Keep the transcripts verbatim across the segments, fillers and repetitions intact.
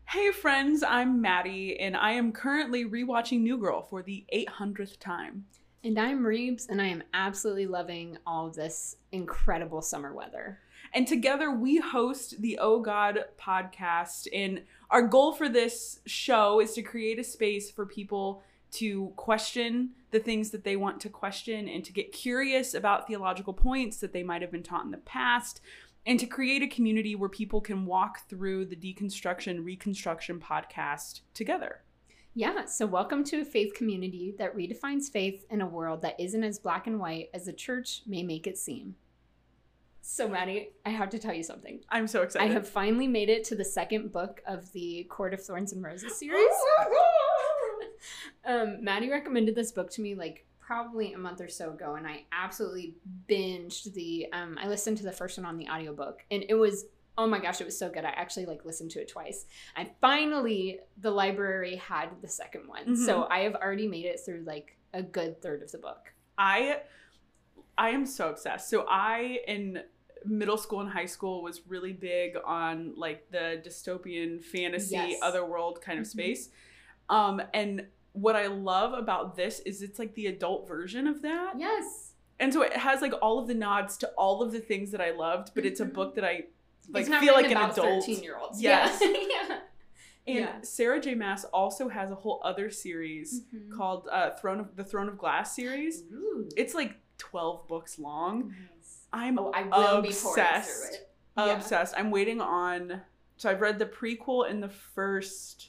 Hey friends, I'm Maddie, and I am currently rewatching New Girl for the eight hundredth time. And I'm Reebs, and I am absolutely loving all of this incredible summer weather. And together we host the Oh God podcast, and our goal for this show is to create a space for people to question the things that they want to question and to get curious about theological points that they might have been taught in the past, and to create a community where people can walk through the deconstruction, reconstruction podcast together. Yeah, so welcome to a faith community that redefines faith in a world that isn't as black and white as the church may make it seem. So Maddie, I have to tell you something. I'm so excited. I have finally made it to the second book of the Court of Thorns and Roses series. um, Maddie recommended this book to me like probably a month or so ago, and I absolutely binged the, um, I listened to the first one on the audiobook, and it was, oh my gosh, it was so good. I actually like listened to it twice. And finally, the library had the second one. Mm-hmm. So I have already made it through like a good third of the book. I, I am so obsessed. So I, in middle school and high school, was really big on like the dystopian fantasy, yes. otherworld kind of mm-hmm. space. Um, and what I love about this is it's like the adult version of that. Yes. And so it has like all of the nods to all of the things that I loved, but mm-hmm. it's a book that I like it's not feel like an about adult. thirteen-year-olds. Yes. Yeah. yeah. And yeah. Sarah J. Maas also has a whole other series mm-hmm. called uh, Throne of the Throne of Glass series. Ooh. It's like twelve books long. Nice. I'm oh, I will obsessed. Be pouring through it. Yeah. Obsessed. I'm waiting on. So I've read the prequel and the first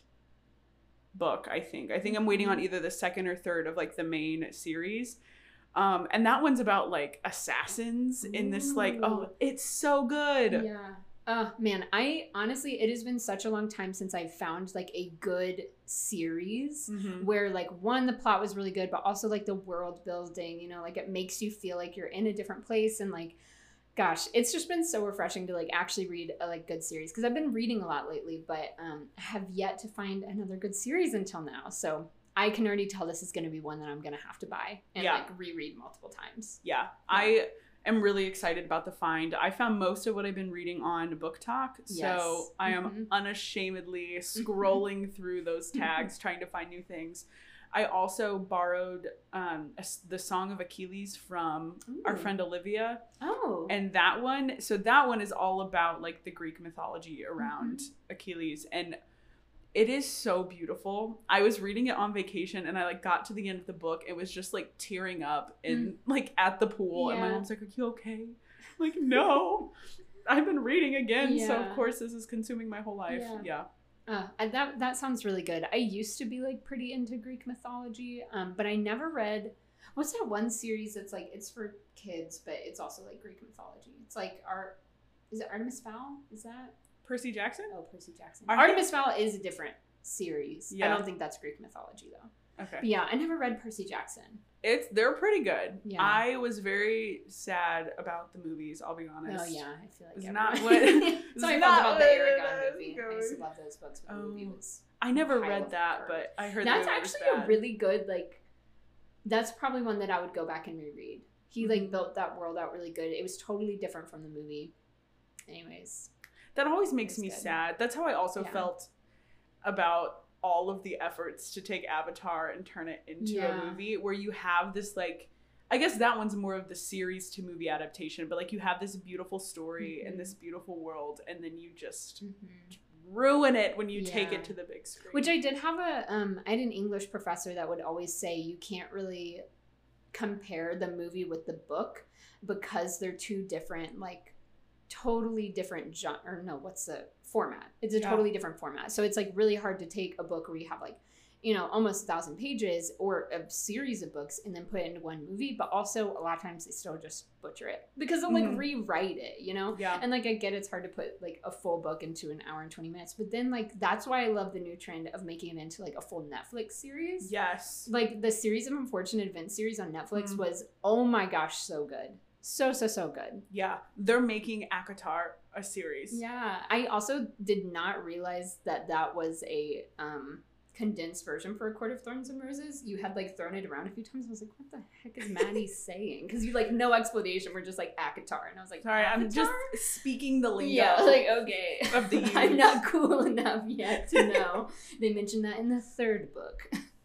book, I think. I think I'm waiting on either the second or third of like the main series. Um, and that one's about like assassins Ooh. In this like, oh, it's so good. Yeah. Oh man, I honestly, it has been such a long time since I've found like a good series mm-hmm. where like one, the plot was really good, but also like the world building, you know, like it makes you feel like you're in a different place. And like, gosh, it's just been so refreshing to like actually read a like good series, because I've been reading a lot lately, but um, have yet to find another good series until now. So I can already tell this is going to be one that I'm going to have to buy and yeah. like reread multiple times. Yeah. yeah. I am really excited about the find. I found most of what I've been reading on Book Talk. So yes. I am mm-hmm. unashamedly scrolling through those tags, trying to find new things. I also borrowed um, a, the Song of Achilles from Ooh. Our friend Olivia. Oh. And that one, so that one is all about like the Greek mythology around mm-hmm. Achilles. And it is so beautiful. I was reading it on vacation and I like got to the end of the book. It was just like tearing up in mm. like at the pool. Yeah. And my mom's like, are you okay? I'm like, no, I've been reading again. Yeah. So of course this is consuming my whole life. Yeah. yeah. Uh, that that sounds really good. I used to be like pretty into Greek mythology, um, but I never read. What's that one series that's like it's for kids, but it's also like Greek mythology? It's like Art. Is it Artemis Fowl? Is that Percy Jackson? Oh, Percy Jackson. Are Artemis they... Fowl is a different series. Yeah. I don't think that's Greek mythology though. Okay. But yeah, I never read Percy Jackson. It's they're pretty good. Yeah. I was very sad about the movies, I'll be honest. Oh yeah, I feel like it's everyone. not what it's not about the Eragon movie. I used to love those books, but the oh, movie was I never read that, but I heard that's the movie actually was bad. A really good like that's probably one that I would go back and reread. He like mm-hmm. built that world out really good. It was totally different from the movie. Anyways. That always makes me good. sad. That's how I also yeah. felt about all of the efforts to take Avatar and turn it into yeah. a movie, where you have this like, I guess that one's more of the series to movie adaptation, but like you have this beautiful story mm-hmm. and this beautiful world, and then you just mm-hmm. ruin it when you yeah. take it to the big screen. Which I did have a, um, I had an English professor that would always say you can't really compare the movie with the book because they're two different, like totally different genre, or no, what's the format? It's a yeah. totally different format. So it's like really hard to take a book where you have like, you know, almost a thousand pages or a series of books and then put it into one movie. But also a lot of times they still just butcher it because they'll like mm-hmm. rewrite it, you know? Yeah. And like I get it's hard to put like a full book into an hour and twenty minutes. But then like that's why I love the new trend of making it into like a full Netflix series. Yes. Like the Series of Unfortunate Events series on Netflix mm-hmm. was, oh my gosh, so good. So, so, so good. Yeah. They're making ACOTAR a series. Yeah. I also did not realize that that was a um, condensed version for A Court of Thorns and Roses, you had like thrown it around a few times. I was like, what the heck is Maddie saying? Because you like no explanation. We're just like ACOTAR. And I was like, sorry, Avatar? I'm just speaking the lingo. Yeah, like, okay. Of the years. I'm not cool enough yet to know. They mentioned that in the third book.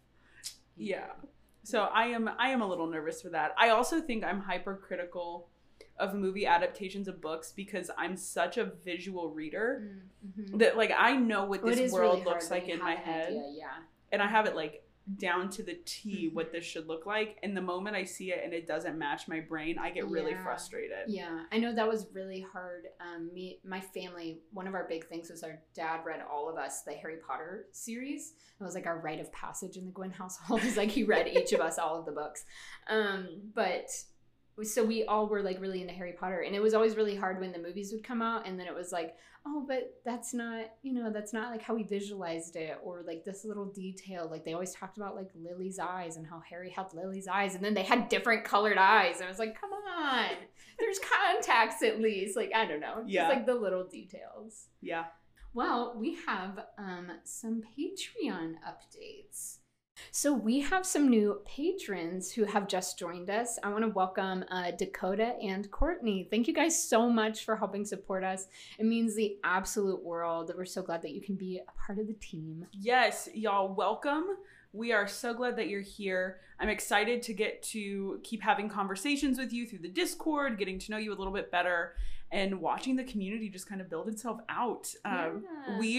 Yeah. So I am I am a little nervous for that. I also think I'm hypercritical of movie adaptations of books because I'm such a visual reader mm-hmm. that like I know what this world really looks like in my head. Idea, yeah. And I have it like down to the T what this should look like. And the moment I see it and it doesn't match my brain, I get really yeah. frustrated. Yeah. I know that was really hard. Um, me, my family, one of our big things was our dad read all of us the Harry Potter series. It was like our rite of passage in the Gwyn household. It was like he read each of us all of the books. Um, but so we all were like really into Harry Potter, and it was always really hard when the movies would come out and then it was like, oh, but that's not, you know, that's not like how we visualized it, or like this little detail. Like they always talked about like Lily's eyes and how Harry had Lily's eyes, and then they had different colored eyes. And I was like, come on, there's contacts at least. Like, I don't know. Yeah. Just like the little details. Yeah. Well, we have um, some Patreon updates. So we have some new patrons who have just joined us. I want to welcome uh, Dakota and Courtney. Thank you guys so much for helping support us. It means the absolute world. We're so glad that you can be a part of the team. Yes, y'all, welcome. We are so glad that you're here. I'm excited to get to keep having conversations with you through the Discord, getting to know you a little bit better, and watching the community just kind of build itself out. Um, yeah. We...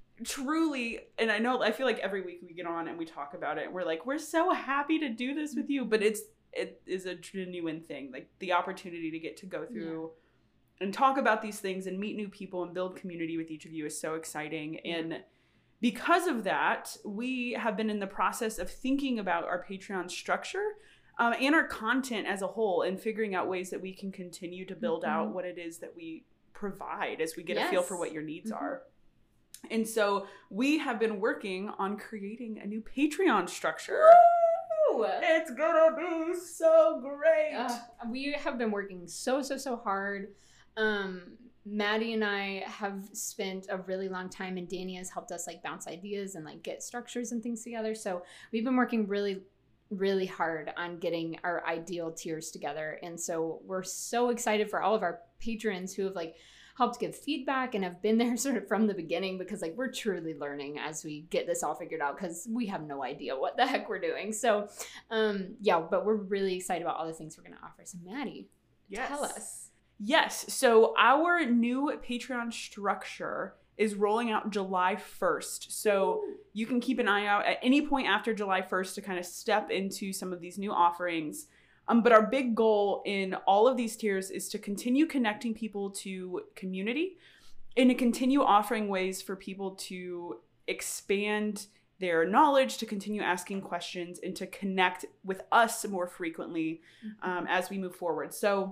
Truly, and I know I feel like every week we get on and we talk about it and we're like, we're so happy to do this with you, but it's it is a genuine thing. Like the opportunity to get to go through yeah. and talk about these things and meet new people and build community with each of you is so exciting. Yeah. And because of that, we have been in the process of thinking about our Patreon structure um, and our content as a whole, and figuring out ways that we can continue to build mm-hmm. out what it is that we provide as we get yes. a feel for what your needs mm-hmm. are. And so we have been working on creating a new Patreon structure. Woo! It's gonna be so great. Uh, we have been working so, so, so hard. Um, Maddie and I have spent a really long time, and Danny has helped us like bounce ideas and like get structures and things together. So we've been working really, really hard on getting our ideal tiers together. And so we're so excited for all of our patrons who have like helped give feedback and have been there sort of from the beginning, because like we're truly learning as we get this all figured out, because we have no idea what the heck we're doing. So um, yeah, but we're really excited about all the things we're going to offer. So Maddie, yes. tell us. Yes. So our new Patreon structure is rolling out July first. So Ooh. You can keep an eye out at any point after July first to kind of step into some of these new offerings. Um, but our big goal in all of these tiers is to continue connecting people to community and to continue offering ways for people to expand their knowledge, to continue asking questions, and to connect with us more frequently um, as we move forward. So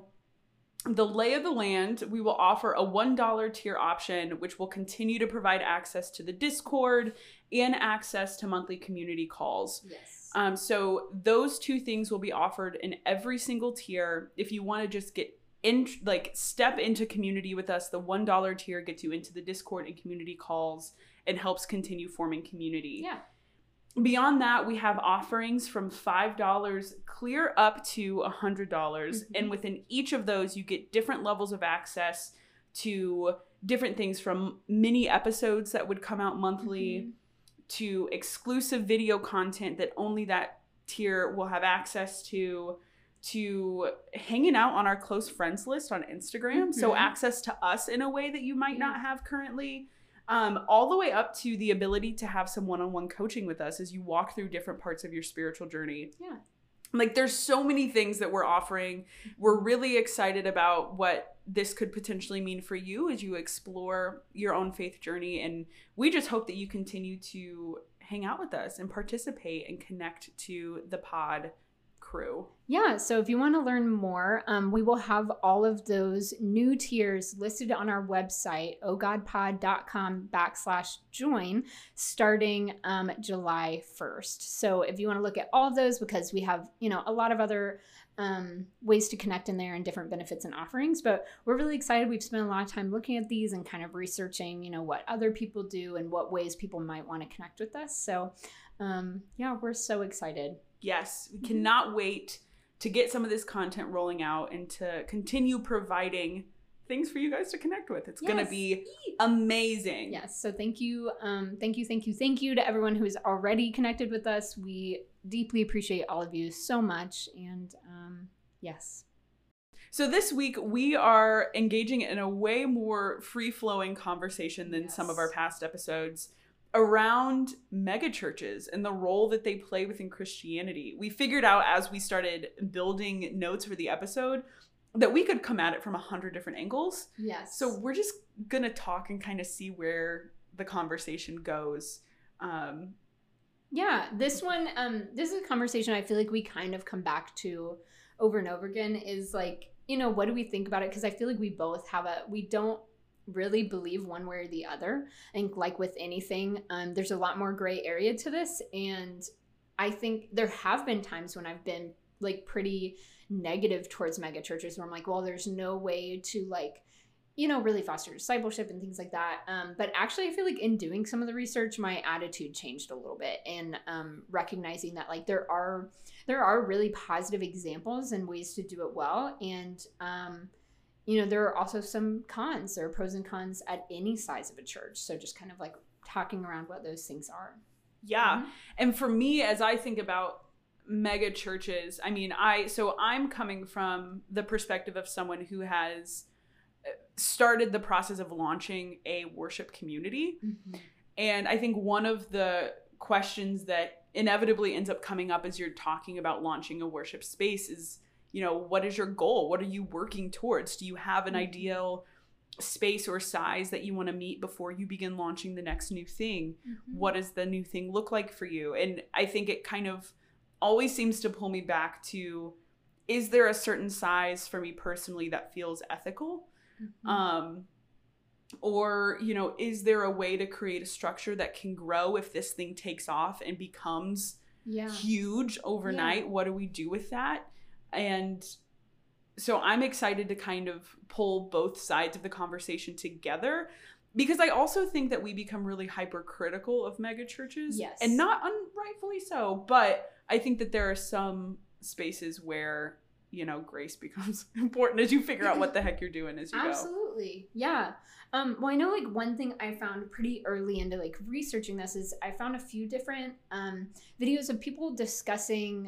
the lay of the land, we will offer a one dollar tier option, which will continue to provide access to the Discord and access to monthly community calls. Yes. Um, so those two things will be offered in every single tier. If you want to just get in, like step into community with us, the one dollar tier gets you into the Discord and community calls and helps continue forming community. Yeah. Beyond that, we have offerings from five dollars clear up to one hundred dollars. Mm-hmm. And within each of those, you get different levels of access to different things, from mini episodes that would come out monthly mm-hmm. to exclusive video content that only that tier will have access to, to hanging out on our close friends list on Instagram. Mm-hmm. So access to us in a way that you might yeah. not have currently. Um, all the way up to the ability to have some one-on-one coaching with us as you walk through different parts of your spiritual journey. Yeah. Like there's so many things that we're offering. We're really excited about what this could potentially mean for you as you explore your own faith journey. And we just hope that you continue to hang out with us and participate and connect to the pod crew. Yeah, so if you want to learn more, um, we will have all of those new tiers listed on our website, ogodpod.com backslash join, starting um, July first. So if you want to look at all of those, because we have, you know, a lot of other um, ways to connect in there and different benefits and offerings, but we're really excited. We've spent a lot of time looking at these and kind of researching, you know, what other people do and what ways people might want to connect with us. So um, yeah, we're so excited. Yes, we cannot wait to get some of this content rolling out and to continue providing things for you guys to connect with. It's yes. going to be amazing. Yes. So thank you. Um, thank you. Thank you. Thank you to everyone who's already connected with us. We deeply appreciate all of you so much. And um, yes. So this week we are engaging in a way more free-flowing conversation than yes. some of our past episodes around megachurches and the role that they play within Christianity. We figured out as we started building notes for the episode that we could come at it from a hundred different angles. Yes. So we're just gonna talk and kind of see where the conversation goes. Um, yeah, this one, um, this is a conversation I feel like we kind of come back to over and over again is like, you know, what do we think about it? Because I feel like we both have a, we don't really believe one way or the other. I think like with anything, um, there's a lot more gray area to this. And I think there have been times when I've been like pretty negative towards mega churches where I'm like, well, there's no way to like, you know, really foster discipleship and things like that. Um, but actually I feel like in doing some of the research, my attitude changed a little bit and um, recognizing that like there are, there are really positive examples and ways to do it well. And, um, you know, there are also some cons. There are pros and cons at any size of a church. So just kind of like talking around what those things are. Yeah. Mm-hmm. And for me, as I think about mega churches, I mean, I, so I'm coming from the perspective of someone who has started the process of launching a worship community. Mm-hmm. And I think one of the questions that inevitably ends up coming up as you're talking about launching a worship space is, you know, what is your goal? What are you working towards? Do you have an ideal space or size that you want to meet before you begin launching the next new thing? Mm-hmm. What does the new thing look like for you? And I think it kind of always seems to pull me back to, is there a certain size for me personally that feels ethical? Mm-hmm. Um, or, you know, is there a way to create a structure that can grow if this thing takes off and becomes yeah. huge overnight? Yeah. What do we do with that? And so I'm excited to kind of pull both sides of the conversation together, because I also think that we become really hypercritical of mega churches. Yes. And not unrightfully so, but I think that there are some spaces where, you know, grace becomes important as you figure out what the heck you're doing as you Absolutely. go. Absolutely. Yeah. Um, well, I know like one thing I found pretty early into like researching this is I found a few different um, videos of people discussing,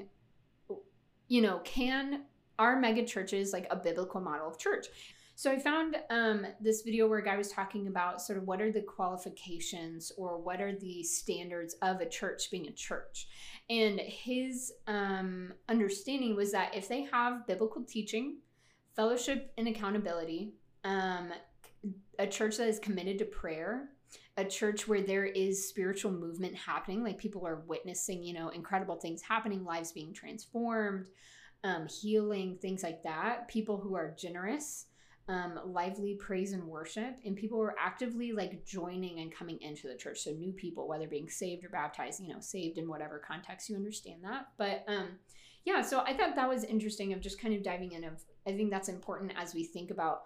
you know, can, are mega churches like a biblical model of church? So I found um, this video where a guy was talking about sort of what are the qualifications or what are the standards of a church being a church. And his um, understanding was that if they have biblical teaching, fellowship and accountability, um, a church that is committed to prayer, a church where there is spiritual movement happening, like people are witnessing, you know, incredible things happening, lives being transformed, um, healing, things like that. People who are generous, um, lively praise and worship, and people who are actively like joining and coming into the church. So new people, whether being saved or baptized, you know, saved in whatever context you understand that. But um, yeah, so I thought that was interesting of just kind of diving in of, I think that's important as we think about,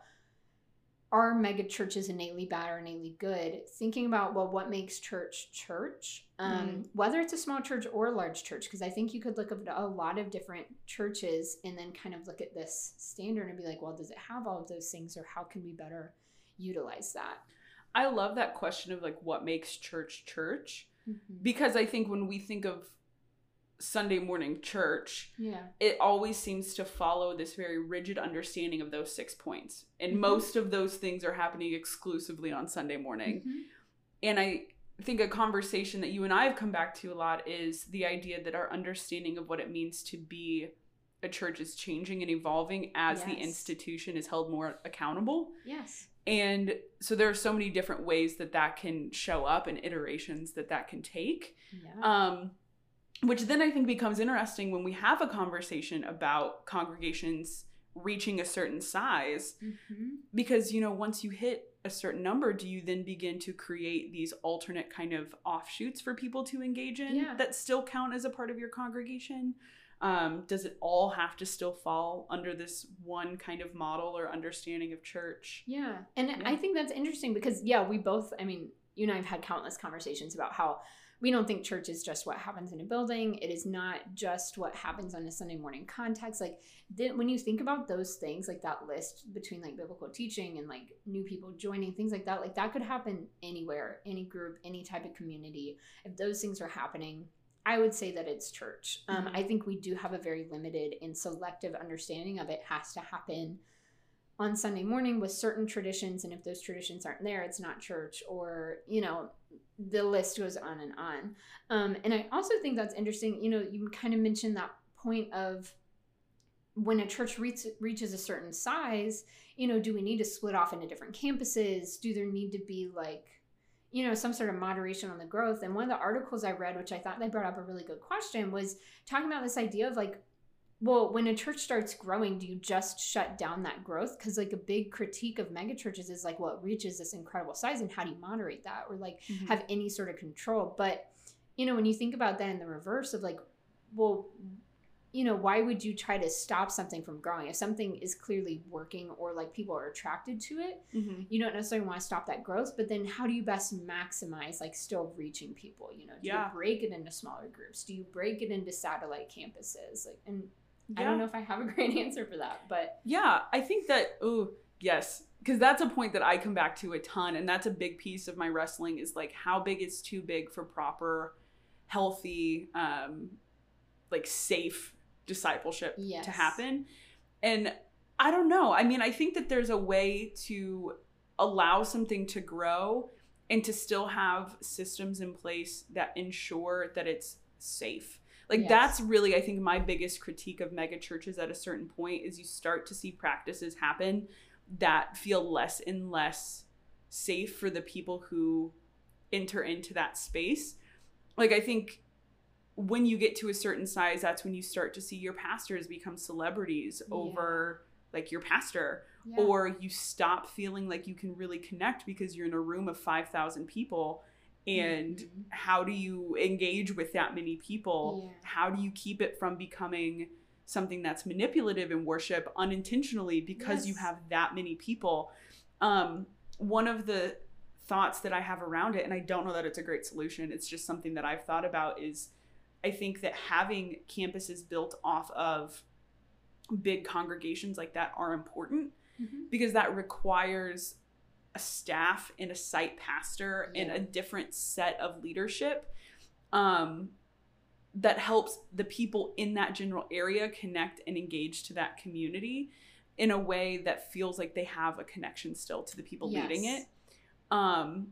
are mega churches innately bad or innately good? Thinking about, well, what makes church church? Um, mm. Whether it's a small church or a large church, because I think you could look at a lot of different churches and then kind of look at this standard and be like, well, does it have all of those things, or how can we better utilize that? I love that question of like, what makes church church? Mm-hmm. Because I think when we think of Sunday morning church, yeah, it always seems to follow this very rigid understanding of those six points. And mm-hmm. most of those things are happening exclusively on Sunday morning. Mm-hmm. And I think a conversation that you and I have come back to a lot is the idea that our understanding of what it means to be a church is changing and evolving as yes. the institution is held more accountable. Yes. And so there are so many different ways that that can show up and iterations that that can take. Yeah. Um, which then I think becomes interesting when we have a conversation about congregations reaching a certain size, mm-hmm. because, you know, once you hit a certain number, do you then begin to create these alternate kind of offshoots for people to engage in yeah. that still count as a part of your congregation? Um, does it all have to still fall under this one kind of model or understanding of church? Yeah. And yeah. I think that's interesting because, yeah, we both, I mean, you and I have had countless conversations about how we don't think church is just what happens in a building. It is not just what happens on a Sunday morning context. Like, then when you think about those things, like that list between like biblical teaching and like new people joining, things like that, like that could happen anywhere, any group, any type of community. If those things are happening, I would say that it's church. Um, mm-hmm. I think we do have a very limited and selective understanding of it has to happen on Sunday morning with certain traditions. And if those traditions aren't there, it's not church, or, you know, the list goes on and on. Um, and I also think that's interesting. You know, you kind of mentioned that point of when a church reach, reaches a certain size, you know, do we need to split off into different campuses? Do there need to be like, you know, some sort of moderation on the growth? And one of the articles I read, which I thought they brought up a really good question, was talking about this idea of like, well, when a church starts growing, do you just shut down that growth? Because like a big critique of megachurches is like, well, it reaches this incredible size, and how do you moderate that, or like mm-hmm. have any sort of control? But, you know, when you think about that in the reverse of like, well, you know, why would you try to stop something from growing? If something is clearly working or like people are attracted to it, mm-hmm. you don't necessarily want to stop that growth. But then how do you best maximize like still reaching people? You know, do yeah. you break it into smaller groups? Do you break it into satellite campuses? Like, and yeah. I don't know if I have a great answer for that, but yeah, I think that, oh, yes, because that's a point that I come back to a ton. And that's a big piece of my wrestling is like, how big is too big for proper, healthy, um, like safe discipleship yes. to happen. And I don't know. I mean, I think that there's a way to allow something to grow and to still have systems in place that ensure that it's safe. Like yes. that's really, I think, my biggest critique of mega churches at a certain point is you start to see practices happen that feel less and less safe for the people who enter into that space. Like, I think when you get to a certain size, that's when you start to see your pastors become celebrities yeah. over like your pastor, yeah. or you stop feeling like you can really connect because you're in a room of five thousand people. And mm-hmm. how do you engage with that many people? Yeah. How do you keep it from becoming something that's manipulative in worship unintentionally because yes. you have that many people? Um, one of the thoughts that I have around it, and I don't know that it's a great solution, it's just something that I've thought about, is I think that having campuses built off of big congregations like that are important mm-hmm. because that requires a staff and a site pastor yeah. and a different set of leadership um, that helps the people in that general area connect and engage to that community in a way that feels like they have a connection still to the people yes. leading it. Um,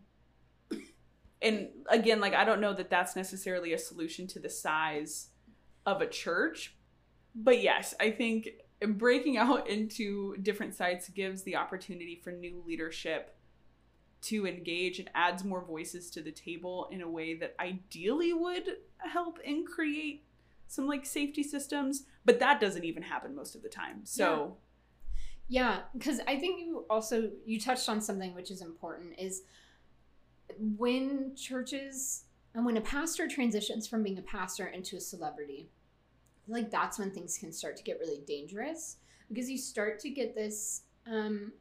and again, like, I don't know that that's necessarily a solution to the size of a church, but yes, I think breaking out into different sites gives the opportunity for new leadership to engage and adds more voices to the table in a way that ideally would help and create some like safety systems, but that doesn't even happen most of the time. So yeah, because I think you also, you touched on something which is important, is when churches and when a pastor transitions from being a pastor into a celebrity, like that's when things can start to get really dangerous, because you start to get this um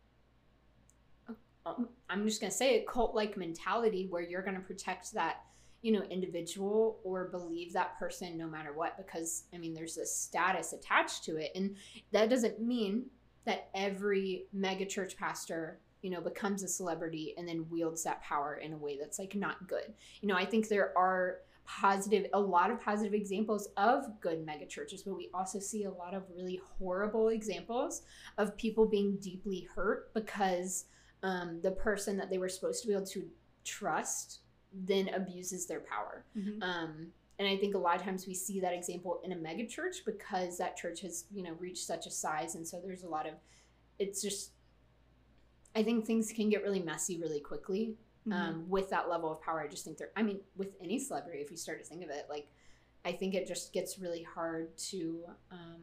I'm just gonna say it, cult-like mentality where you're gonna protect that, you know, individual or believe that person no matter what, because I mean there's this status attached to it. And that doesn't mean that every mega church pastor, you know, becomes a celebrity and then wields that power in a way that's like not good. You know, I think there are positive, a lot of positive examples of good mega churches, but we also see a lot of really horrible examples of people being deeply hurt because um, the person that they were supposed to be able to trust then abuses their power. Mm-hmm. Um, and I think a lot of times we see that example in a mega church because that church has, you know, reached such a size. And so there's a lot of, it's just, I think things can get really messy really quickly. Mm-hmm. Um, with that level of power. I just think there, I mean, with any celebrity, if you start to think of it, like I think it just gets really hard to um,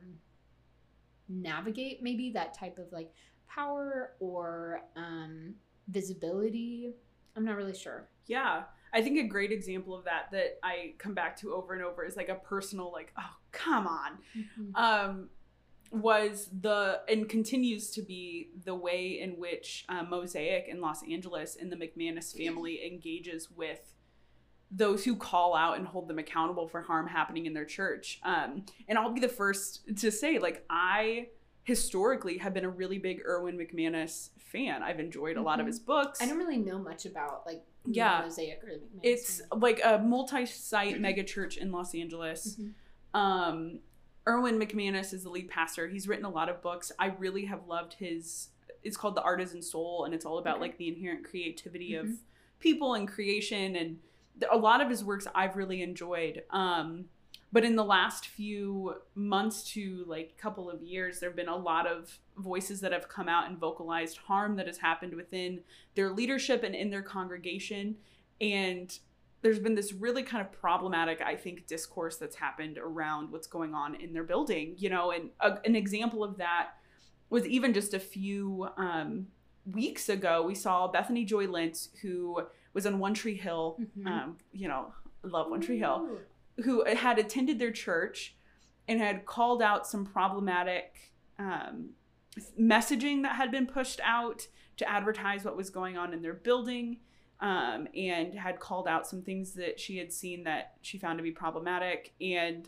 navigate maybe that type of like power or um, visibility. I'm not really sure. Yeah. I think a great example of that that I come back to over and over is like a personal, like, oh, come on, mm-hmm. um, was the, and continues to be the way in which uh, Mosaic in Los Angeles and the McManus family engages with those who call out and hold them accountable for harm happening in their church. Um, and I'll be the first to say, like, I historically have been a really big Erwin McManus fan. I've enjoyed a mm-hmm. lot of his books. I don't really know much about, like, yeah, Mosaic or the McManus It's family. Like a multi-site megachurch in Los Angeles. Mm-hmm. Um, Erwin McManus is the lead pastor. He's written a lot of books. I really have loved his, it's called The Artisan Soul, and it's all about okay. like the inherent creativity mm-hmm. of people and creation, and a lot of his works I've really enjoyed. Um, but in the last few months to like couple of years, there have been a lot of voices that have come out and vocalized harm that has happened within their leadership and in their congregation. And there's been this really kind of problematic, I think, discourse that's happened around what's going on in their building, you know, and a, an example of that was even just a few um, weeks ago, we saw Bethany Joy Lentz, who was on One Tree Hill, mm-hmm. um, you know, I love One Tree Hill, who had attended their church and had called out some problematic um, messaging that had been pushed out to advertise what was going on in their building. Um, and had called out some things that she had seen that she found to be problematic. And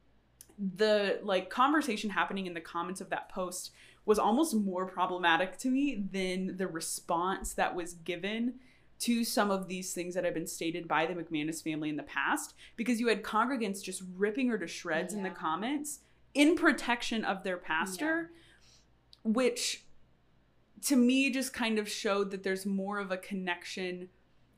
the like conversation happening in the comments of that post was almost more problematic to me than the response that was given to some of these things that have been stated by the McManus family in the past, because you had congregants just ripping her to shreds yeah. in the comments in protection of their pastor, yeah. which to me just kind of showed that there's more of a connection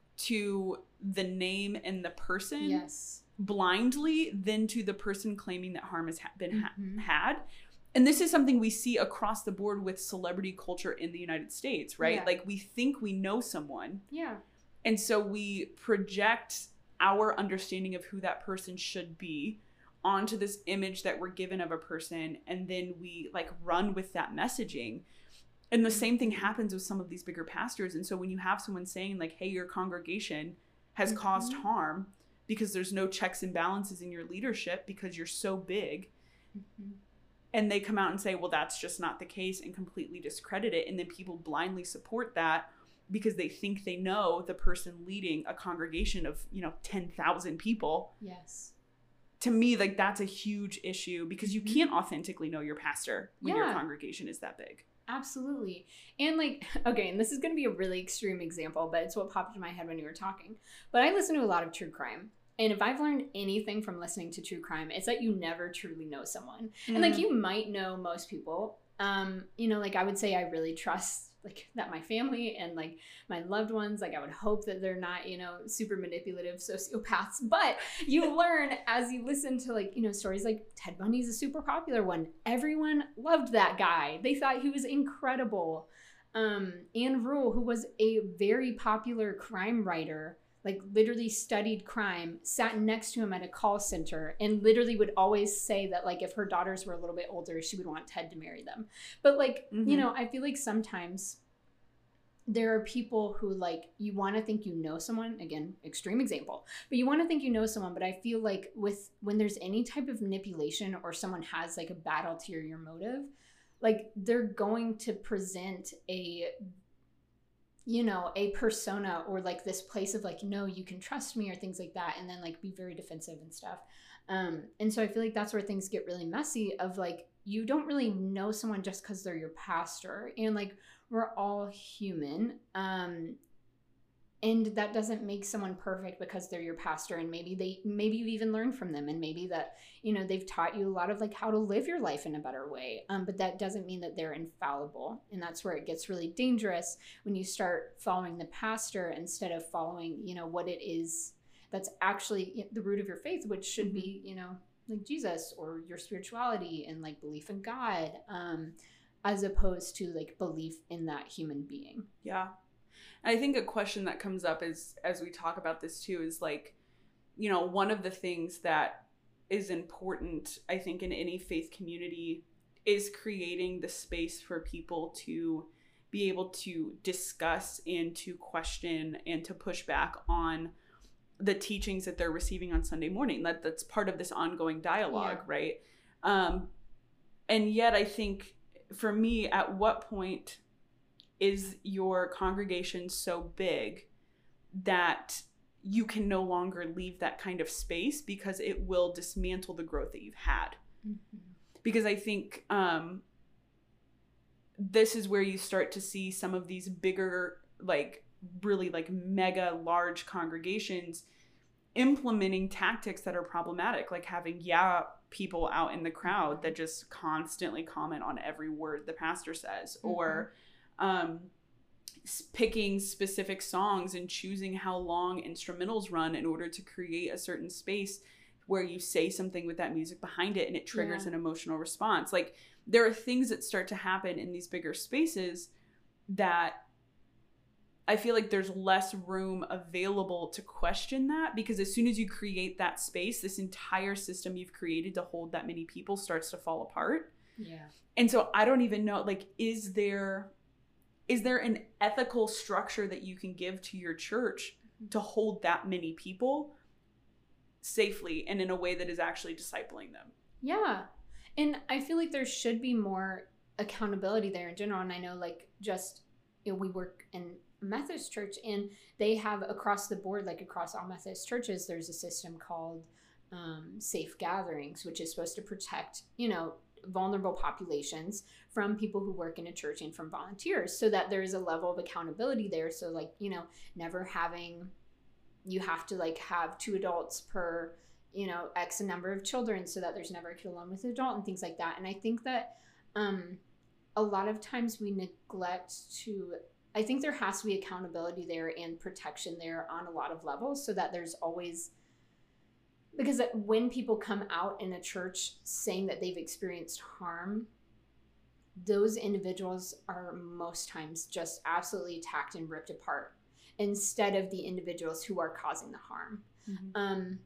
to the name and the person yes. blindly than to the person claiming that harm has ha- been ha- mm-hmm. had. And this is something we see across the board with celebrity culture in the United States, right? Yeah. Like we think we know someone. Yeah. And so we project our understanding of who that person should be onto this image that we're given of a person. And then we like run with that messaging. And the same thing happens with some of these bigger pastors. And so when you have someone saying like, hey, your congregation has mm-hmm. caused harm because there's no checks and balances in your leadership because you're so big. Mm-hmm. And they come out and say, well, that's just not the case, and completely discredit it. And then people blindly support that because they think they know the person leading a congregation of, you know, ten thousand people. Yes. To me, like that's a huge issue because you mm-hmm. can't authentically know your pastor when yeah. your congregation is that big. Absolutely. And like, okay, and this is going to be a really extreme example, but it's what popped in my head when you were talking. But I listen to a lot of true crime. And if I've learned anything from listening to true crime, it's that you never truly know someone. Mm-hmm. And like, you might know most people. Um, you know, like I would say I really trust like that my family and like my loved ones, like I would hope that they're not, you know, super manipulative sociopaths. But you learn as you listen to like, you know, stories like Ted Bundy's a super popular one. Everyone loved that guy. They thought he was incredible. Um, Anne Rule, who was a very popular crime writer, like literally studied crime, sat next to him at a call center and literally would always say that like if her daughters were a little bit older, she would want Ted to marry them. But like, mm-hmm. you know, I feel like sometimes there are people who like, you want to think you know someone, again, extreme example, but you want to think you know someone. But I feel like with when there's any type of manipulation or someone has like a bad ulterior motive, like they're going to present a you know, a persona or like this place of like, no, you can trust me or things like that. And then like be very defensive and stuff. Um, and so I feel like that's where things get really messy of like, you don't really know someone just because they're your pastor. And like, we're all human. Um, and that doesn't make someone perfect because they're your pastor. And maybe they, maybe you've even learned from them. And maybe that, you know, they've taught you a lot of like how to live your life in a better way. Um, but that doesn't mean that they're infallible. And that's where it gets really dangerous when you start following the pastor instead of following, you know, what it is that's actually the root of your faith, which should mm-hmm. be, you know, like Jesus or your spirituality and like belief in God, um, as opposed to like belief in that human being. Yeah. I think a question that comes up is, as we talk about this too, is like, you know, one of the things that is important, I think, in any faith community is creating the space for people to be able to discuss and to question and to push back on the teachings that they're receiving on Sunday morning. That that's part of this ongoing dialogue, yeah. right? Um, and yet I think for me, at what point is your congregation so big that you can no longer leave that kind of space because it will dismantle the growth that you've had? Mm-hmm. Because I think um, this is where you start to see some of these bigger, like really like mega large congregations implementing tactics that are problematic, like having yeah people out in the crowd that just constantly comment on every word the pastor says, mm-hmm. or um, picking specific songs and choosing how long instrumentals run in order to create a certain space where you say something with that music behind it and it triggers yeah. an emotional response. Like there are things that start to happen in these bigger spaces that I feel like there's less room available to question that, because as soon as you create that space, this entire system you've created to hold that many people starts to fall apart. Yeah. And so I don't even know, like, is there is there an ethical structure that you can give to your church to hold that many people safely and in a way that is actually discipling them? Yeah. And I feel like there should be more accountability there in general. And I know, like, just, you know, we work in Methodist church and they have across the board, like across all Methodist churches, there's a system called um, safe gatherings, which is supposed to protect, you know, vulnerable populations from people who work in a church and from volunteers, so that there is a level of accountability there. So, like, you know, never having, you have to like have two adults per, you know, X number of children, so that there's never a kid alone with an adult and things like that. And I think that um, a lot of times we neglect to, I think there has to be accountability there and protection there on a lot of levels, so that there's always, because when people come out in a church saying that they've experienced harm, those individuals are most times just absolutely attacked and ripped apart instead of the individuals who are causing the harm. Mm-hmm. Um,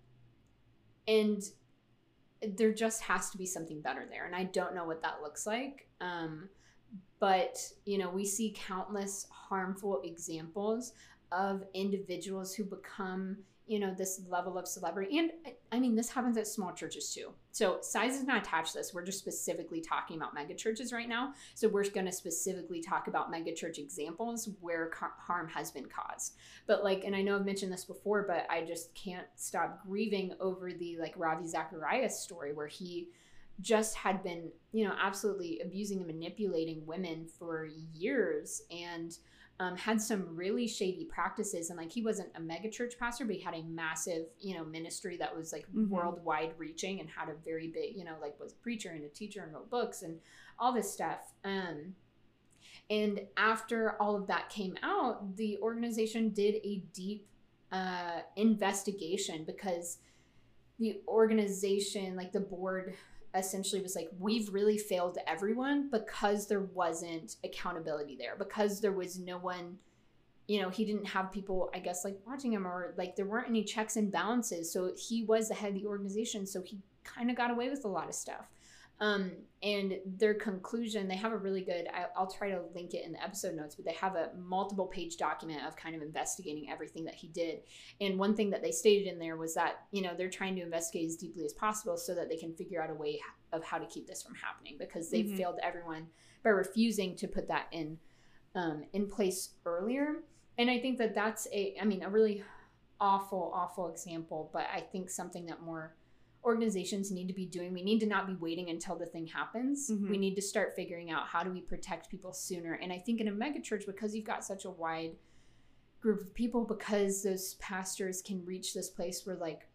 and there just has to be something better there. And I don't know what that looks like. Um, but, you know, we see countless harmful examples of individuals who become, you know, this level of celebrity. And I mean, this happens at small churches too. So size is not attached to this. We're just specifically talking about mega churches right now. So we're going to specifically talk about mega church examples where ca- harm has been caused. But like, and I know I've mentioned this before, but I just can't stop grieving over the like Ravi Zacharias story, where he just had been, you know, absolutely abusing and manipulating women for years, and Um, had some really shady practices. And like, he wasn't a mega church pastor, but he had a massive, you know, ministry that was like mm-hmm. worldwide reaching, and had a very big, you know, like was a preacher and a teacher and wrote books and all this stuff. Um, and after all of that came out, the organization did a deep uh, investigation, because the organization, like the board, essentially was like, we've really failed everyone because there wasn't accountability there, because there was no one, you know, he didn't have people, I guess, like watching him, or like there weren't any checks and balances. So he was the head of the organization, so he kind of got away with a lot of stuff. Um, and their conclusion, they have a really good, I, I'll try to link it in the episode notes, but they have a multiple page document of kind of investigating everything that he did. And one thing that they stated in there was that, you know, they're trying to investigate as deeply as possible so that they can figure out a way of how to keep this from happening, because they've mm-hmm. failed everyone by refusing to put that in, um, in place earlier. And I think that that's a, I mean, a really awful, awful example, but I think something that more organizations need to be doing. We need to not be waiting until the thing happens. Mm-hmm. We need to start figuring out, how do we protect people sooner? And I think in a mega church, because you've got such a wide group of people, because those pastors can reach this place where, like,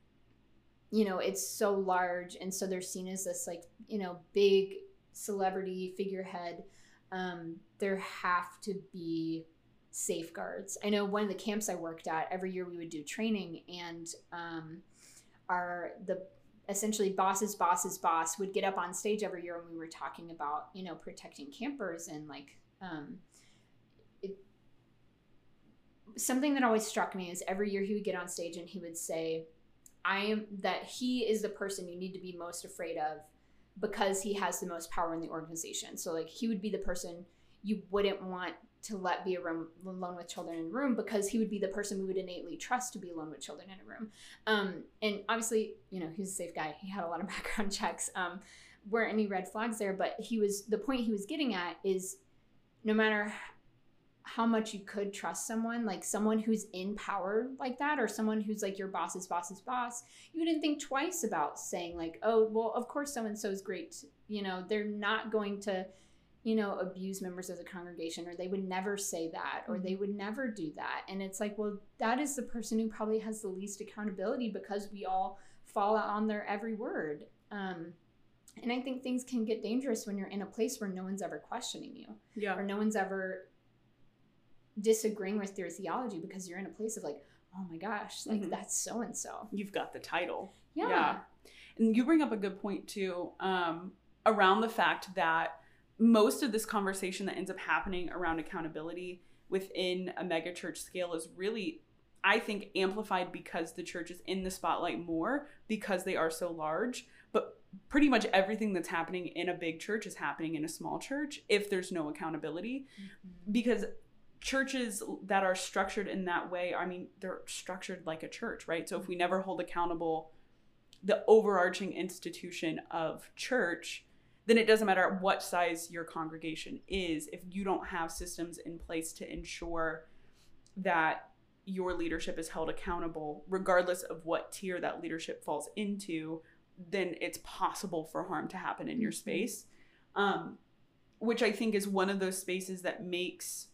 you know, it's so large, and so they're seen as this, like, you know, big celebrity figurehead. Um, there have to be safeguards. I know one of the camps I worked at, every year we would do training, and um our the essentially boss's boss's boss would get up on stage every year when we were talking about, you know, protecting campers. And like um it, something that always struck me is every year he would get on stage and he would say, I am that he is the person you need to be most afraid of because he has the most power in the organization. So like he would be the person you wouldn't want to let be a room, alone with children in a room, because he would be the person we would innately trust to be alone with children in a room. Um, and obviously, you know, he's a safe guy. He had a lot of background checks. Um, weren't any red flags there, but he was, the point he was getting at is no matter how much you could trust someone, like someone who's in power like that, or someone who's like your boss's boss's boss, you wouldn't think twice about saying like, oh, well, of course so-and-so is great. You know, they're not going to, you know, abuse members of the congregation, or they would never say that, or they would never do that. And it's like, well, that is the person who probably has the least accountability, because we all fall on their every word. Um, and I think things can get dangerous when you're in a place where no one's ever questioning you, yeah, or no one's ever disagreeing with your theology, because you're in a place of like, oh my gosh, like mm-hmm. that's so-and-so. You've got the title. Yeah. yeah. And you bring up a good point too, um, around the fact that most of this conversation that ends up happening around accountability within a megachurch scale is really, I think, amplified because the church is in the spotlight more because they are so large. But pretty much everything that's happening in a big church is happening in a small church if there's no accountability. Mm-hmm. Because churches that are structured in that way, I mean, they're structured like a church, right? So if we never hold accountable the overarching institution of church, then it doesn't matter what size your congregation is. If you don't have systems in place to ensure that your leadership is held accountable, regardless of what tier that leadership falls into, then it's possible for harm to happen in your space. Um, which I think is one of those spaces that makes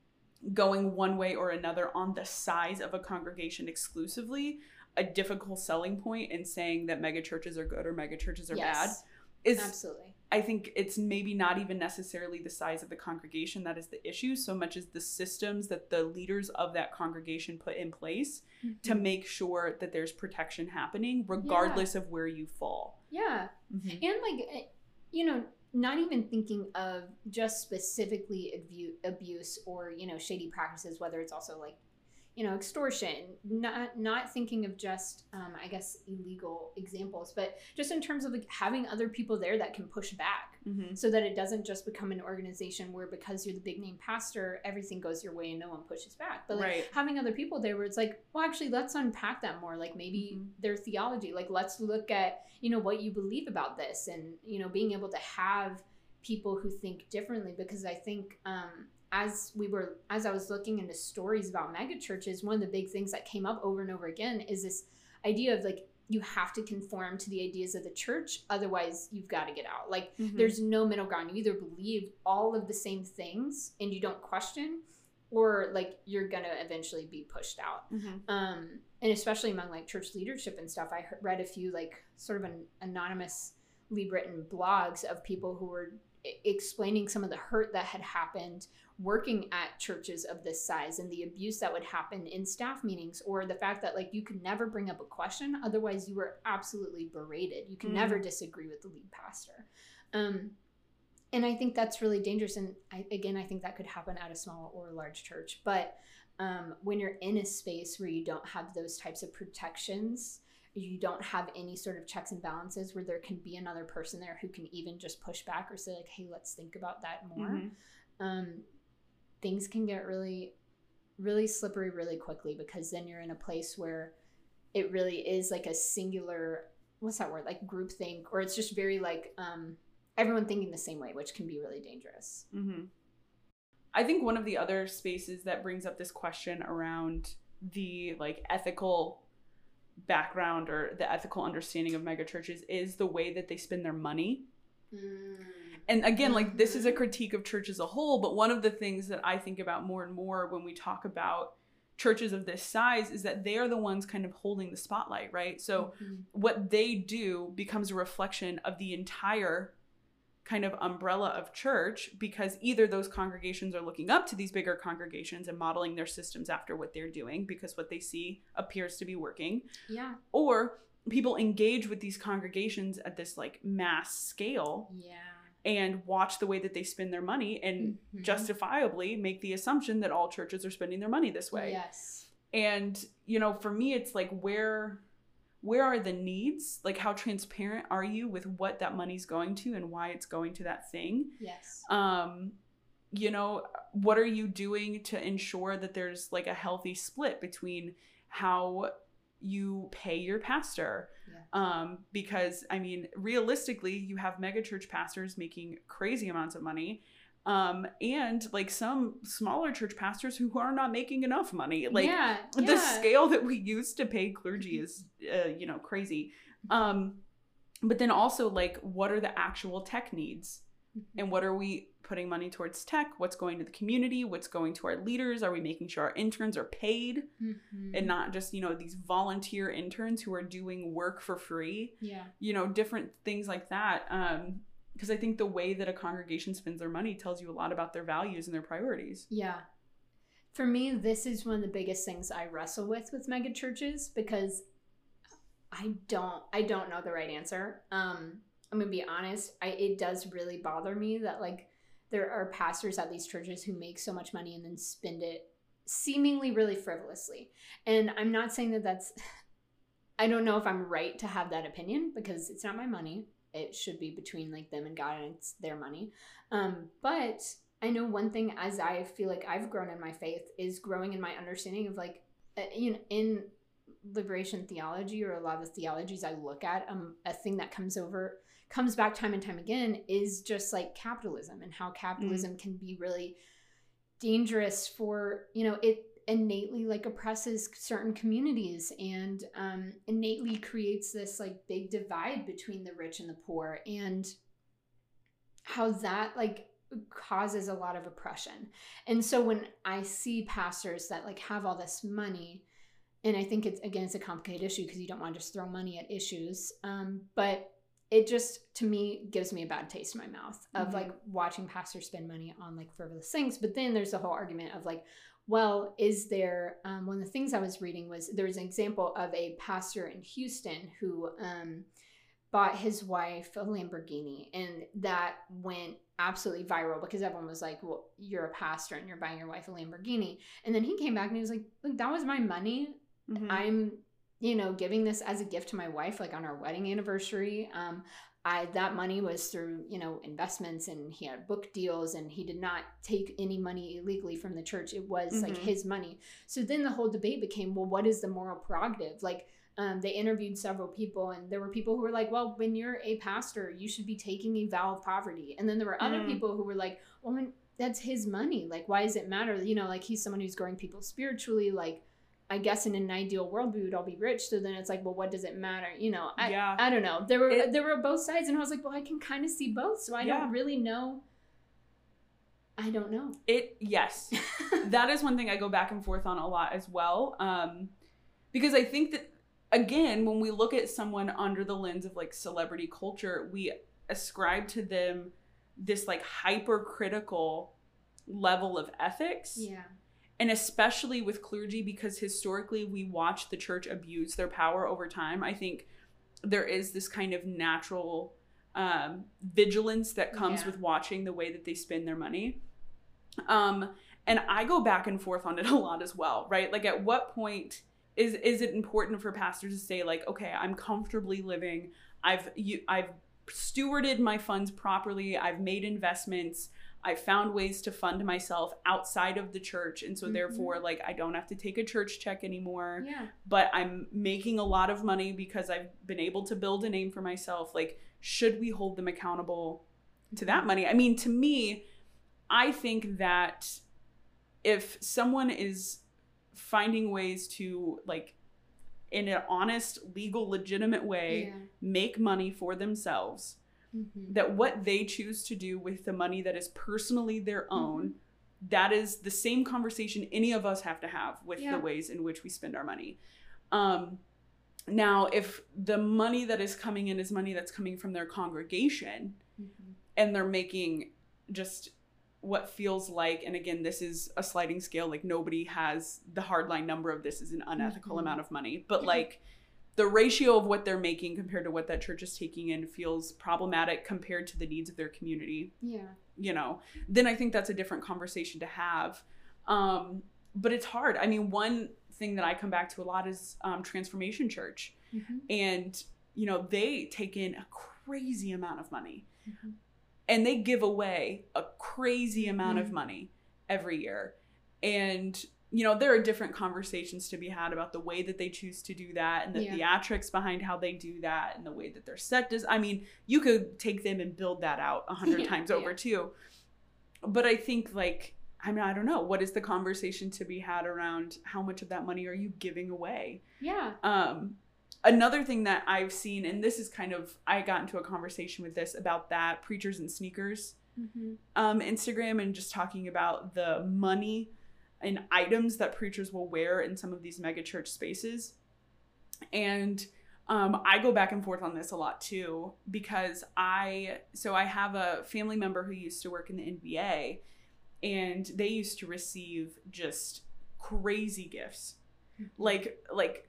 going one way or another on the size of a congregation exclusively a difficult selling point in saying that mega churches are good or mega churches are yes, bad. Is absolutely. I think it's maybe not even necessarily the size of the congregation that is the issue, so much as the systems that the leaders of that congregation put in place mm-hmm. to make sure that there's protection happening regardless yeah. of where you fall. Yeah. Mm-hmm. And like, you know, not even thinking of just specifically abu- abuse or, you know, shady practices, whether it's also like, you know, extortion, not not thinking of just, um, I guess, illegal examples, but just in terms of like having other people there that can push back mm-hmm. so that it doesn't just become an organization where because you're the big name pastor, everything goes your way and no one pushes back. But like right. having other people there where it's like, well, actually, let's unpack that more. Like maybe mm-hmm. their theology, like let's look at, you know, what you believe about this and, you know, being able to have people who think differently, because I think, um, as we were, as I was looking into stories about mega churches, one of the big things that came up over and over again is this idea of like, you have to conform to the ideas of the church. Otherwise you've got to get out. Like mm-hmm. there's no middle ground. You either believe all of the same things and you don't question, or like you're going to eventually be pushed out. Mm-hmm. Um, and especially among like church leadership and stuff, I heard, read a few like sort of an anonymously written blogs of people who were explaining some of the hurt that had happened working at churches of this size and the abuse that would happen in staff meetings, or the fact that like you could never bring up a question, otherwise you were absolutely berated. You can mm. never disagree with the lead pastor. Um, and I think that's really dangerous. And I, again, I think that could happen at a small or a large church. But um, when you're in a space where you don't have those types of protections, you don't have any sort of checks and balances where there can be another person there who can even just push back or say like, hey, let's think about that more. Mm-hmm. Um, things can get really, really slippery really quickly, because then you're in a place where it really is like a singular, what's that word? Like groupthink, or it's just very like um, everyone thinking the same way, which can be really dangerous. Mm-hmm. I think one of the other spaces that brings up this question around the like ethical background or the ethical understanding of megachurches is the way that they spend their money. Mm. And again, like this is a critique of church as a whole, but one of the things that I think about more and more when we talk about churches of this size is that they are the ones kind of holding the spotlight, right? So mm-hmm. what they do becomes a reflection of the entire kind of umbrella of church, because either those congregations are looking up to these bigger congregations and modeling their systems after what they're doing because what they see appears to be working. Yeah. Or people engage with these congregations at this like mass scale. Yeah. And watch the way that they spend their money and mm-hmm. justifiably make the assumption that all churches are spending their money this way. Yes. And, you know, for me, it's like, where, where are the needs? Like, how transparent are you with what that money's going to and why it's going to that thing? Yes. Um, you know, what are you doing to ensure that there's like a healthy split between how you pay your pastor? Yeah. Um, because I mean, realistically, you have megachurch pastors making crazy amounts of money. Um, and like some smaller church pastors who are not making enough money. Like yeah, the yeah. scale that we use to pay clergy is, uh, you know, crazy. Um, but then also like, what are the actual tech needs? And what are we putting money towards tech? What's going to the community? What's going to our leaders? Are we making sure our interns are paid Mm-hmm. and not just, you know, these volunteer interns who are doing work for free? Yeah. You know, different things like that. Um, because I think the way that a congregation spends their money tells you a lot about their values and their priorities. Yeah. For me, this is one of the biggest things I wrestle with with mega churches, because I don't I don't know the right answer. Um, I'm gonna be honest. I it does really bother me that like there are pastors at these churches who make so much money and then spend it seemingly really frivolously. And I'm not saying that that's. I don't know if I'm right to have that opinion, because it's not my money. It should be between like them and God, and it's their money. Um, but I know one thing, as I feel like I've grown in my faith, is growing in my understanding of like, uh, you know, in liberation theology, or a lot of the theologies I look at, um, a thing that comes over, comes back time and time again is just like capitalism, and how capitalism mm. can be really dangerous for, you know, it innately like oppresses certain communities, and um, innately creates this like big divide between the rich and the poor, and how that like causes a lot of oppression. And so when I see pastors that like have all this money, and I think it's, again, it's a complicated issue because you don't want to just throw money at issues, um, but it just, to me, gives me a bad taste in my mouth of mm-hmm. like watching pastors spend money on like frivolous things. But then there's the whole argument of like, well, is there, um, one of the things I was reading was there was an example of a pastor in Houston who um, bought his wife a Lamborghini, and that went absolutely viral because everyone was like, well, you're a pastor and you're buying your wife a Lamborghini. And then he came back and he was like, look, that was my money. Mm-hmm. I'm, you know, giving this as a gift to my wife, like on our wedding anniversary. Um, I, that money was through, you know, investments, and he had book deals, and he did not take any money illegally from the church. It was mm-hmm. like his money. So then the whole debate became, well, what is the moral prerogative? Like, um, they interviewed several people, and there were people who were like, well, when you're a pastor, you should be taking a vow of poverty. And then there were other mm. people who were like, well, when, that's his money. Like, why does it matter? You know, like, he's someone who's growing people spiritually. Like, I guess in an ideal world, we would all be rich. So then it's like, well, what does it matter? You know, I, yeah. I don't know. There were it, there were both sides, and I was like, well, I can kind of see both. So I yeah. don't really know. I don't know. It, yes. That is one thing I go back and forth on a lot as well. Um, because I think that, again, when we look at someone under the lens of like celebrity culture, we ascribe to them this like hypercritical level of ethics. Yeah. And especially with clergy, because historically we watch the church abuse their power over time. I think there is this kind of natural um, vigilance that comes yeah. with watching the way that they spend their money. Um, and I go back and forth on it a lot as well, right? Like, at what point is is it important for pastors to say like, okay, I'm comfortably living. I've you, I've stewarded my funds properly. I've made investments. I found ways to fund myself outside of the church. And so mm-hmm. therefore, like, I don't have to take a church check anymore, yeah. but I'm making a lot of money because I've been able to build a name for myself. Like, should we hold them accountable to that money? I mean, to me, I think that if someone is finding ways to, like, in an honest, legal, legitimate way, yeah. make money for themselves, mm-hmm. that what they choose to do with the money that is personally their own, mm-hmm. that is the same conversation any of us have to have with yeah. the ways in which we spend our money. Um, now, if the money that is coming in is money that's coming from their congregation, mm-hmm. and they're making just what feels like, and again, this is a sliding scale, like nobody has the hardline number of this is an unethical mm-hmm. amount of money, but like the ratio of what they're making compared to what that church is taking in feels problematic compared to the needs of their community. Yeah. You know, then I think that's a different conversation to have. Um, but it's hard. I mean, one thing that I come back to a lot is um, Transformation Church. Mm-hmm. And, you know, they take in a crazy amount of money. Mm-hmm. And they give away a crazy amount mm-hmm. of money every year. And, you know, there are different conversations to be had about the way that they choose to do that and the yeah. theatrics behind how they do that and the way that their set does. I mean, you could take them and build that out a hundred yeah, times over yeah. too. But I think, like, I mean, I don't know. What is the conversation to be had around how much of that money are you giving away? Yeah. Um, another thing that I've seen, and this is kind of, I got into a conversation with this about that, Preachers and Sneakers mm-hmm. um, Instagram, and just talking about the money and items that preachers will wear in some of these mega church spaces. And um, I go back and forth on this a lot too, because I, so I have a family member who used to work in the N B A, and they used to receive just crazy gifts, mm-hmm. like, like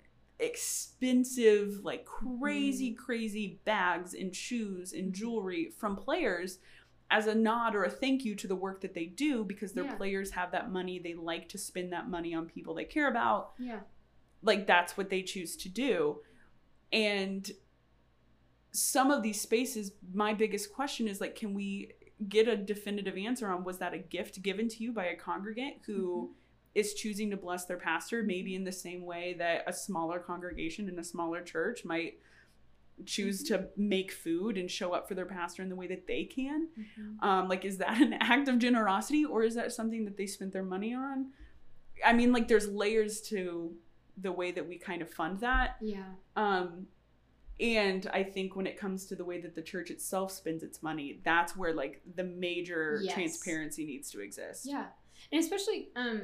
expensive, like crazy, mm-hmm. crazy bags and shoes and jewelry from players as a nod or a thank you to the work that they do, because their yeah. players have that money. They like to spend that money on people they care about. Yeah. Like, that's what they choose to do. And some of these spaces, my biggest question is, like, can we get a definitive answer on, was that a gift given to you by a congregant who mm-hmm. is choosing to bless their pastor, maybe in the same way that a smaller congregation in a smaller church might choose to make food and show up for their pastor in the way that they can. Mm-hmm. Um, like, is that an act of generosity, or is that something that they spent their money on? I mean, like, there's layers to the way that we kind of fund that. Yeah. Um, and I think when it comes to the way that the church itself spends its money, that's where, like, the major yes. transparency needs to exist. Yeah. And especially, um,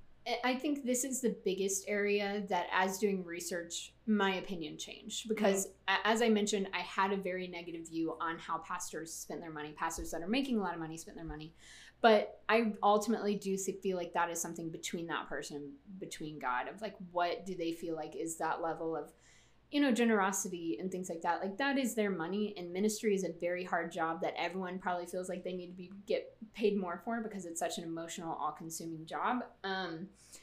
I think this is the biggest area that, as doing research, my opinion changed. Because mm-hmm. as I mentioned, I had a very negative view on how pastors spend their money. Pastors that are making a lot of money spend their money. But I ultimately do feel like that is something between that person, between God, of like, what do they feel like is that level of, you know, generosity and things like that. Like, that is their money, and ministry is a very hard job that everyone probably feels like they need to be get paid more for, because it's such an emotional, all-consuming job. Um,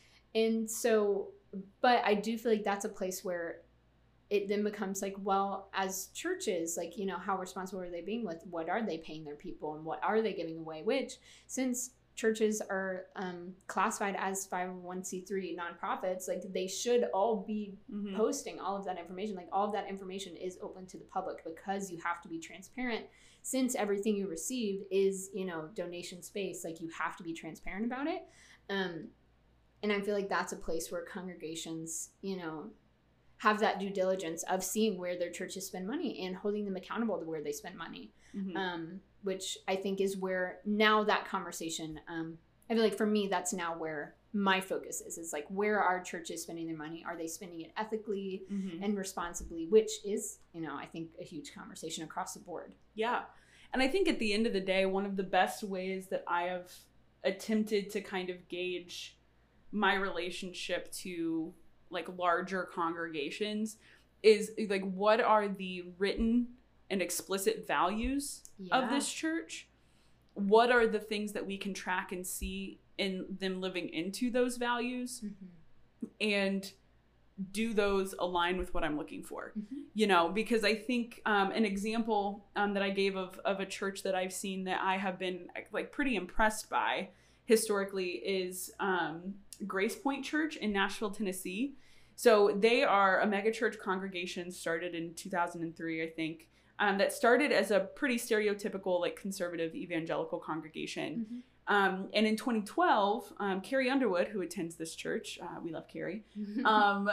and so, but I do feel like that's a place where it then becomes like, well, as churches, like, you know, how responsible are they being with what are they paying their people and what are they giving away? Which, since churches are um, classified as five oh one c three nonprofits, like, they should all be mm-hmm. posting all of that information. Like, all of that information is open to the public, because you have to be transparent. Since everything you receive is, you know, donation space, like, you have to be transparent about it. Um, and I feel like that's a place where congregations, you know, have that due diligence of seeing where their churches spend money and holding them accountable to where they spend money. Mm-hmm. Um, which I think is where now that conversation, um, I feel like for me, that's now where my focus is, is like, where are churches spending their money? Are they spending it ethically mm-hmm. and responsibly, which is, you know, I think a huge conversation across the board. Yeah. And I think at the end of the day, one of the best ways that I have attempted to kind of gauge my relationship to, like, larger congregations is, like, what are the written and explicit values yeah. of this church? What are the things that we can track and see in them living into those values? Mm-hmm. And do those align with what I'm looking for? Mm-hmm. You know, because I think um, an example um, that I gave of, of a church that I've seen that I have been, like, pretty impressed by historically is um, Grace Point Church in Nashville, Tennessee. So they are a megachurch congregation started in two thousand three, I think, um, that started as a pretty stereotypical, like, conservative evangelical congregation. Mm-hmm. Um, and in twenty twelve, um, Carrie Underwood, who attends this church, uh, we love Carrie, um,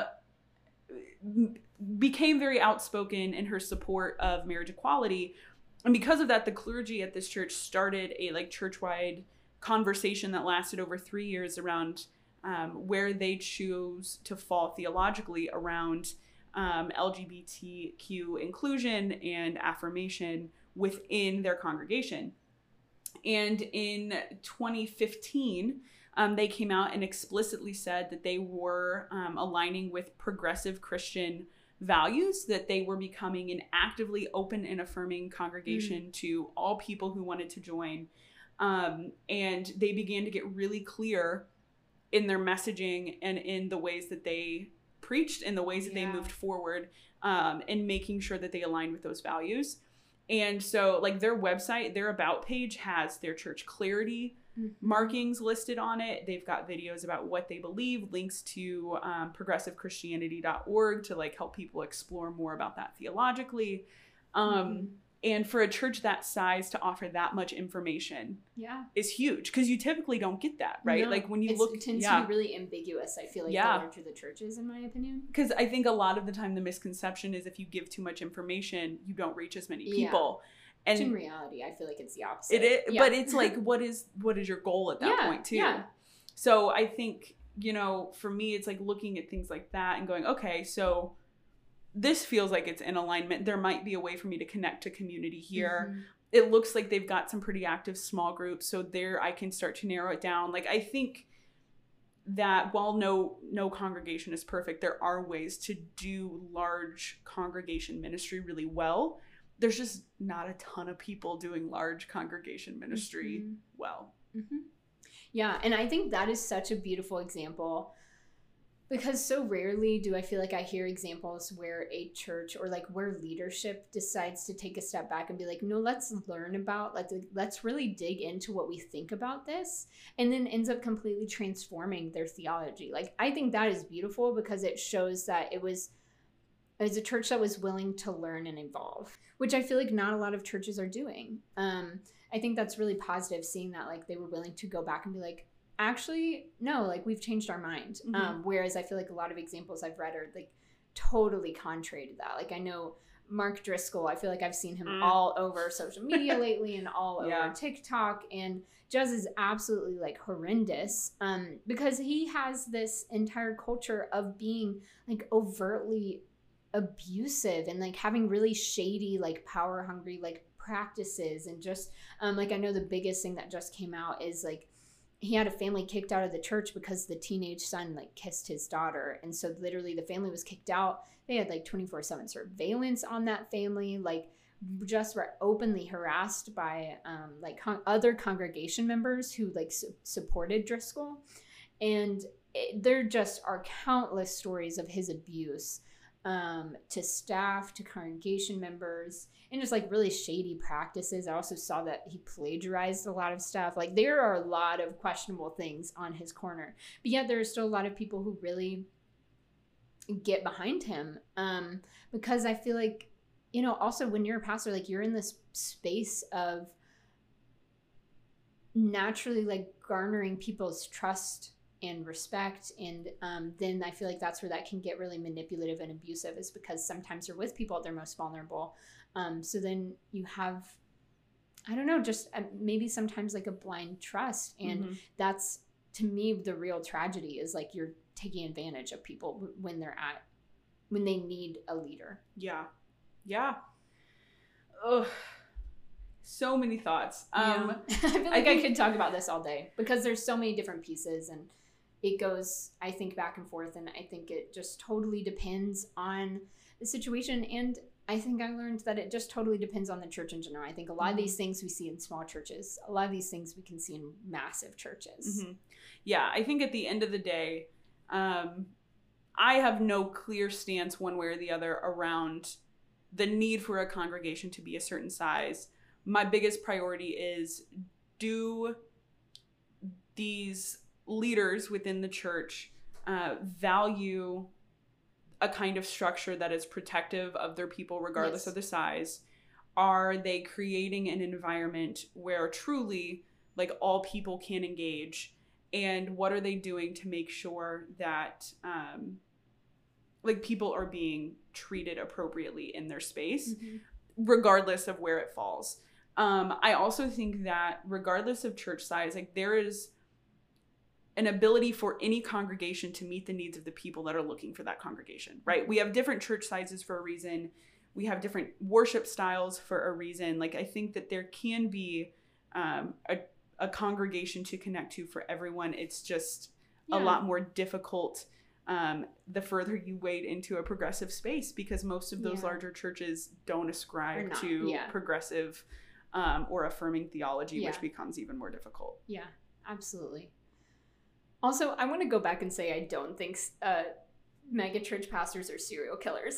became very outspoken in her support of marriage equality. And because of that, the clergy at this church started a, like, church-wide conversation that lasted over three years around um, where they choose to fall theologically around um, L G B T Q inclusion and affirmation within their congregation. And in twenty fifteen, um, they came out and explicitly said that they were um, aligning with progressive Christian values, that they were becoming an actively open and affirming congregation mm. to all people who wanted to join. Um, and they began to get really clear in their messaging and in the ways that they preached, in the ways that yeah. they moved forward, um, and making sure that they aligned with those values. And so like their website, their about page has their church clarity mm-hmm. markings listed on it. They've got videos about what they believe, links to um, progressive christianity dot org to like help people explore more about that theologically. Um, mm-hmm. And for a church that size to offer that much information yeah. is huge, because you typically don't get that, right? No, like when you it's, look, it tends yeah. to be really ambiguous, I feel like, yeah. the larger the churches, in my opinion. Because I think a lot of the time the misconception is if you give too much information, you don't reach as many people. Yeah. And which in reality, I feel like it's the opposite. It is, yeah. but it's like, what is what is your goal at that yeah, point too? Yeah. So I think, you know, for me, it's like looking at things like that and going, okay, so this feels like it's in alignment. There might be a way for me to connect to community here. Mm-hmm. It looks like they've got some pretty active small groups. So there I can start to narrow it down. Like, I think that while no no congregation is perfect, there are ways to do large congregation ministry really well. There's just not a ton of people doing large congregation ministry mm-hmm. well. Mm-hmm. Yeah, and I think that is such a beautiful example, because so rarely do I feel like I hear examples where a church or like where leadership decides to take a step back and be like, no, let's learn about, let's, let's really dig into what we think about this, and then ends up completely transforming their theology. Like, I think that is beautiful, because it shows that it was, it was a church that was willing to learn and evolve, which I feel like not a lot of churches are doing. Um, I think that's really positive, seeing that like they were willing to go back and be like, actually, no, like we've changed our mind. Mm-hmm. Um, whereas I feel like a lot of examples I've read are like totally contrary to that. Like I know Mark Driscoll, I feel like I've seen him mm. all over social media lately and all yeah. over TikTok, and Jez is absolutely like horrendous um, because he has this entire culture of being like overtly abusive and like having really shady, like power hungry, like practices. And just um, like I know the biggest thing that just came out is like he had a family kicked out of the church because the teenage son like kissed his daughter. And so literally the family was kicked out. They had like twenty-four seven surveillance on that family, like just were openly harassed by um, like con- other congregation members who like su- supported Driscoll. And it, there just are countless stories of his abuse um, to staff, to congregation members, and just like really shady practices. I also saw that he plagiarized a lot of stuff. Like there are a lot of questionable things on his corner, but yet there are still a lot of people who really get behind him. Um, because I feel like, you know, also when you're a pastor, like you're in this space of naturally like garnering people's trust and respect. And um, then I feel like that's where that can get really manipulative and abusive, is because sometimes you're with people at their most vulnerable. Um, so then you have, I don't know, just uh, maybe sometimes like a blind trust. And mm-hmm. that's, to me, the real tragedy is like you're taking advantage of people when they're at, when they need a leader. Yeah. Yeah. Ugh. So many thoughts. Um, yeah. I feel like I, think, I could talk about this all day, because there's so many different pieces, and it goes, I think, back and forth. And I think it just totally depends on the situation. And I think I learned that it just totally depends on the church in general. I think a lot mm-hmm. of these things we see in small churches, a lot of these things we can see in massive churches. Mm-hmm. Yeah, I think at the end of the day, um, I have no clear stance one way or the other around the need for a congregation to be a certain size. My biggest priority is, do these leaders within the church uh, value a kind of structure that is protective of their people regardless yes. of the size? Are they creating an environment where truly like all people can engage? And what are they doing to make sure that um, like people are being treated appropriately in their space, mm-hmm. regardless of where it falls? Um, I also think that regardless of church size, like there is an ability for any congregation to meet the needs of the people that are looking for that congregation, right? We have different church sizes for a reason. We have different worship styles for a reason. Like I think that there can be um, a, a congregation to connect to for everyone. It's just yeah. a lot more difficult um, the further you wade into a progressive space, because most of those yeah. larger churches don't ascribe to yeah. progressive um, or affirming theology, yeah. which becomes even more difficult. Yeah, absolutely. Also, I want to go back and say I don't think uh, megachurch pastors are serial killers.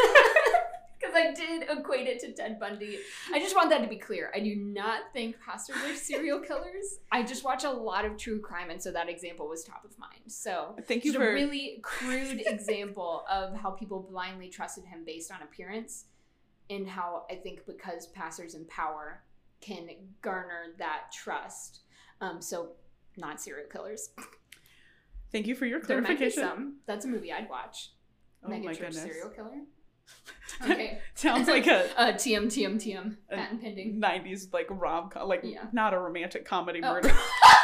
Because I did equate it to Ted Bundy. I just want that to be clear. I do not think pastors are serial killers. I just watch a lot of true crime, and so that example was top of mind. So thank you just for a really crude example of how people blindly trusted him based on appearance, and how I think because pastors in power can garner that trust. Um, so not serial killers. Thank you for your There might be clarification. some. That's a movie I'd watch. Oh my Megachurch goodness. serial killer. Okay. Sounds like a uh, T M T M T M. Patent pending. nineties like rom com, like Yeah. not a romantic comedy Oh. murder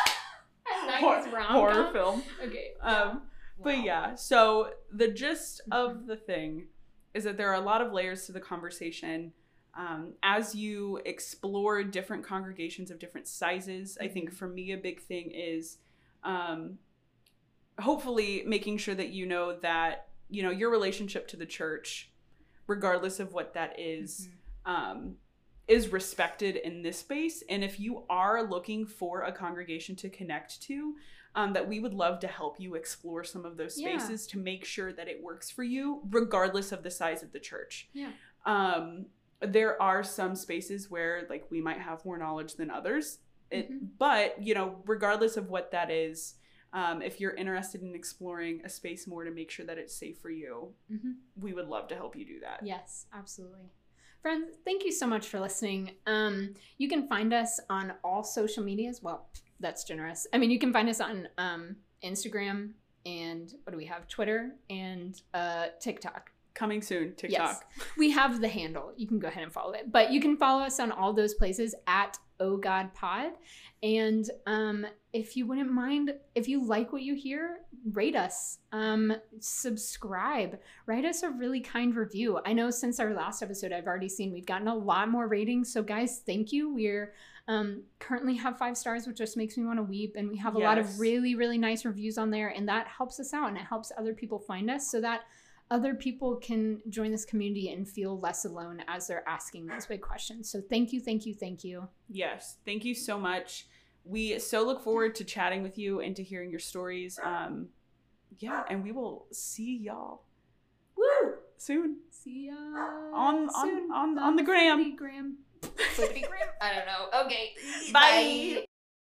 nineties Hor- rom-com? horror film. Okay. Um, But Wow. yeah, so the gist of the thing is that there are a lot of layers to the conversation. Um, as you explore different congregations of different sizes, I think for me a big thing is um, hopefully making sure that you know that, you know, your relationship to the church, regardless of what that is, Mhm. um, is respected in this space. And if you are looking for a congregation to connect to, um, that we would love to help you explore some of those Yeah. spaces to make sure that it works for you, regardless of the size of the church. Yeah. Um, there are some spaces where like we might have more knowledge than others. It, Mhm. But, you know, regardless of what that is, um, if you're interested in exploring a space more to make sure that it's safe for you, Mm-hmm. we would love to help you do that. Yes, absolutely. Friends, thank you so much for listening. Um, you can find us on all social medias. Well, that's generous. I mean, you can find us on um, Instagram and what do we have? Twitter and uh, TikTok. Coming soon, TikTok. Yes, we have the handle. You can go ahead and follow it. But you can follow us on all those places at Oh God Pod. And um, if you wouldn't mind, if you like what you hear, rate us, um, subscribe, write us a really kind review. I know since our last episode, I've already seen we've gotten a lot more ratings. So guys, thank you. We're um, currently have five stars, which just makes me want to weep. And we have a lot Yes. of really, really nice reviews on there. And that helps us out and it helps other people find us so that other people can join this community and feel less alone as they're asking those big questions. So thank you, thank you, thank you. Yes, thank you so much. We so look forward to chatting with you and to hearing your stories. Um, yeah, and we will see y'all Woo! soon See ya on soon. on on, on the gram. Flippity gram. Flippity gram? I don't know. Okay. Bye.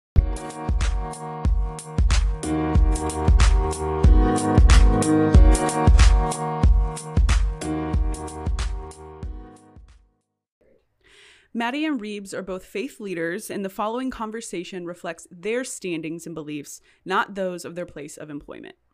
Maddie and Reeves are both faith leaders, and the following conversation reflects their standings and beliefs, not those of their place of employment.